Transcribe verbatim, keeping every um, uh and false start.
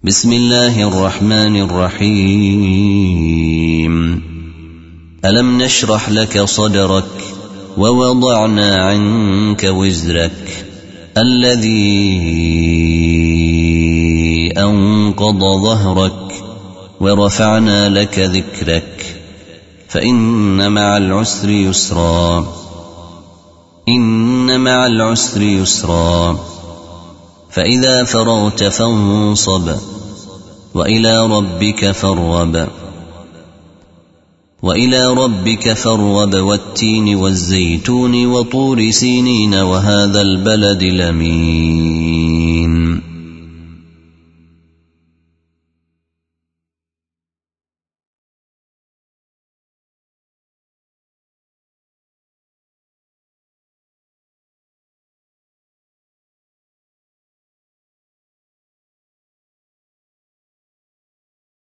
بسم الله الرحمن الرحيم. ألم نشرح لك صدرك ووضعنا عنك وزرك الذي أنقض ظهرك ورفعنا لك ذكرك فإن مع العسر يسرا إن مع العسر يسرا فإذا فرغت فانصب وإلى ربك فارغب وإلى ربك فارغب والتين والزيتون وطور سينين وهذا البلد الأمين.